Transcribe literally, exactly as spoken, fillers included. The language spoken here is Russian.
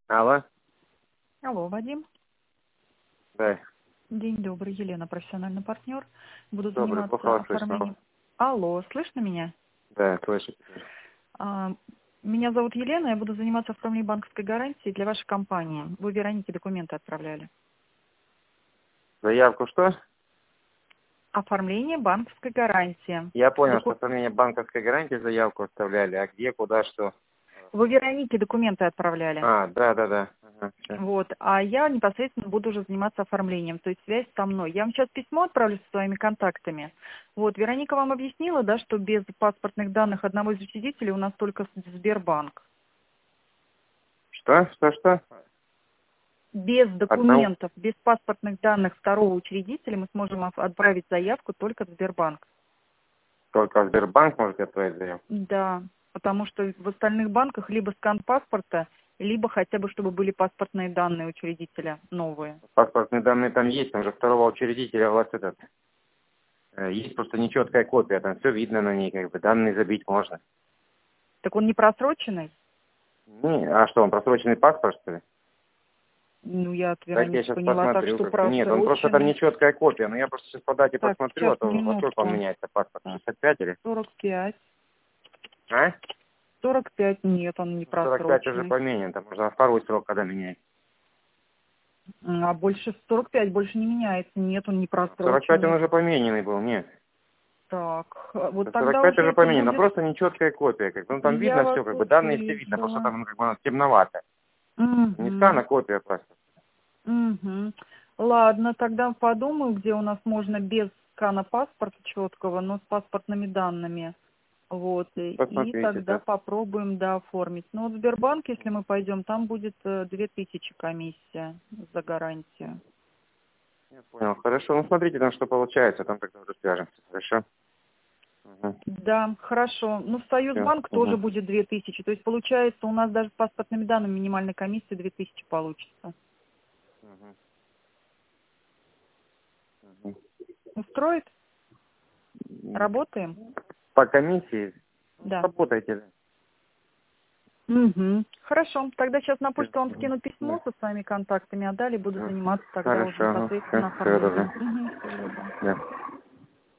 Алло. Алло, Вадим. Да. День добрый, Елена, профессиональный партнер. Буду Добрый, плохо заниматься вас слышно. оформлением. Алло, слышно меня? Да, слышу. А, Меня зовут Елена, я буду заниматься оформлением банковской гарантии для вашей компании. Вы Веронике документы отправляли. Заявку что? Оформление банковской гарантии. Я понял, что Доку- оформление банковской гарантии заявку оставляли, а где, куда, что? Вы Веронике документы отправляли. А, да, да, да. Ага, всё. Вот, а я непосредственно буду уже заниматься оформлением, то есть связь со мной. Я вам сейчас письмо отправлю со своими контактами. Вот, Вероника вам объяснила, да, что без паспортных данных одного из учредителей у нас только Сбербанк. Что? Что, что? Без Одного. документов, без паспортных данных второго учредителя мы сможем оф- отправить заявку только в Сбербанк. Только Сбербанк может отправить заявку. Да, потому что в остальных банках либо скан паспорта, либо хотя бы, чтобы были паспортные данные учредителя новые. Паспортные данные там есть, там же второго учредителя у вас этот. э, Есть просто нечеткая копия, там все видно на ней, как бы данные забить можно. Так он не просроченный? Не, а что, он просроченный паспорт, что ли? Ну, я от Дайте я Вероники сейчас поняла так, посмотрю. что Как бы. Нет, он просто там просроченный. нечеткая копия. Но я просто сейчас по дате Так, посмотрю, сейчас, а то во сколько он минутку. меняется паспорт? Так, шестьдесят пять или? сорок пять. А? сорок пять нет, он не сорок пять уже просроченный. поменен, там можно второй срок когда менять. М, А больше сорок пять больше не меняется. Нет, он не сорок пять он просроченный. уже помененный был, нет. Так, а вот сорок тогда пять уже уже это поменен, но будет... просто нечеткая копия. Как бы. Ну там Я видно вас все, как бы данные все видно, просто услышала. там ну, как бы оно темновато. Не скан, Угу. а копия просто. Угу. Ладно, тогда подумаю, где у нас можно без скана паспорта четкого, но с паспортными данными. Вот, и, и Посмотрите, тогда да. попробуем, да, оформить. Но вот в Сбербанк, если мы пойдем, там будет э, две тысячи комиссия за гарантию. Я понял, хорошо. Ну смотрите там, что получается, там как-то уже свяжемся, хорошо? Угу. Да, хорошо. Ну, в Все. Союзбанк тоже Угу. будет две тысячи. То есть, получается, у нас даже с паспортными данными минимальная комиссия две тысячи получится. Угу. Угу. Устроит? Работаем? По комиссии Да. работайте. Угу. Хорошо. Тогда сейчас на Всё. почту вам Мгм. скину письмо Да. со своими контактами, а далее буду Всё. заниматься тогда уже Хорошо, ну, непосредственно всё, всего оформлением. доброго. Угу. Всего доброго. Да.